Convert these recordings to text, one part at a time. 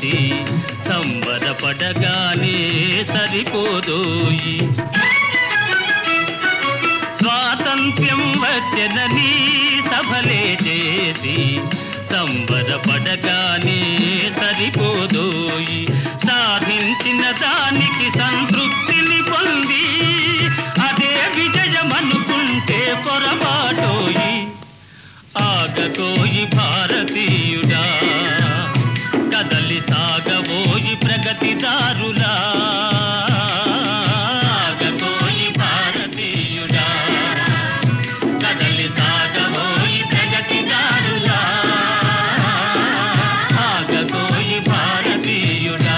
చేసి సంబరపడగానే సరిపోదోయి. స్వాతంత్ర్యం వచ్చెనని సభలే చేసి సంబరపడగానే సరిపోదోయి. సాధించిన దానికి సంతృప్తిని పొంది అదే విజయమనుకుంటే పొరపాటోయి. ఆగకోయి భారతీయుడా, కదలి సాగబోయి ప్రగతిదారులా. ఆగకోయి భారతీయుడా, కదలి సాగబోయి ప్రగతిదారులా. ఆగకోయి భారతీయుడా.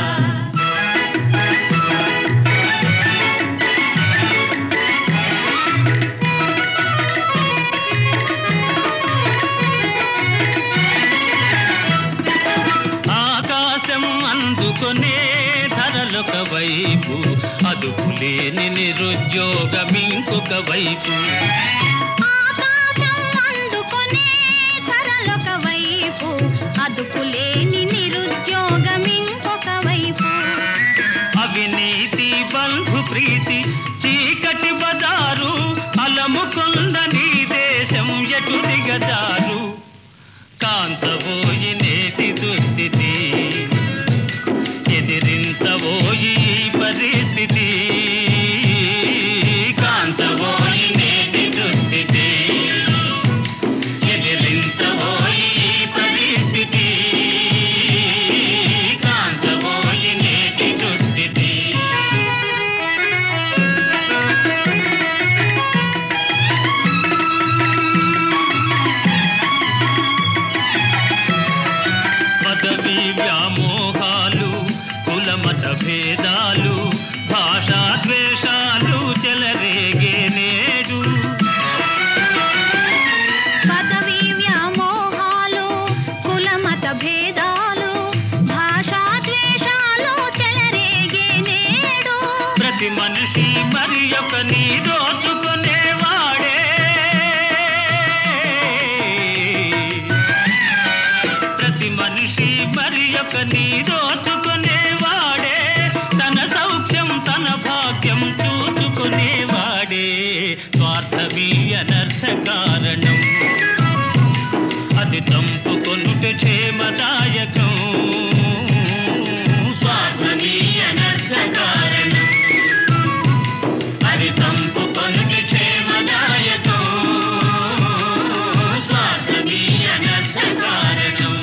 అందుకొనే ధరలొక వైపు, అదుపులేని నిరుద్యోగమింకొక వైపు. ఆకాశం అందుకొనే ధరలొక వైపు, అదుపులేని నిరుద్యోగమింకొక వైపు. అవినీతి బంధు ప్రీతి చీకటి బజారు, అలముకొండ నీ దేశం ఎటు దిగజారు. కాంతబోయి నేటి దుస్థితి, ఎదిరించబోయి పరిస్థితి. కాంతబోయి నేటి దుస్థితి, ఎదిరించబోయి పరిస్థితి. కాంతబోయి నేటి దుస్థితి. పదవి వ్యామోహాలు, కులమత భేదాలు, భాషా ద్వేషాలు చెలరేగే నేడు. పదవి వ్యామోహాలు, కులమత భేదాలు, భాషా ద్వేషాలు చెలరేగే నేడు. ప్రతి మనిషి మరి ఒకని దోచుకునేవాడే. ప్రతి మనిషి మరి ఒకని దోచుకునేవాడే. తన సౌఖ్యం తన భాగ్యం చూసుకునేవాడే. స్వార్థమీ అనర్థ కారణం, అది తంపుకొనుట క్షేమదాయకం. స్వార్థమీ అనర్థ కారణం, అది తంపుకొనుట క్షేమదాయకం. స్వార్థమీ అనర్థ కారణం.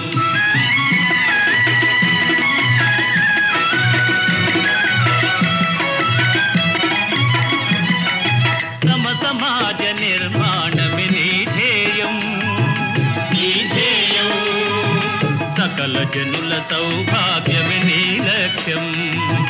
సమాజ నిర్మాణమే నీ ధ్యేయం, నీ ధ్యేయం. సకల జనుల సౌభాగ్యమే నీ లక్ష్యం.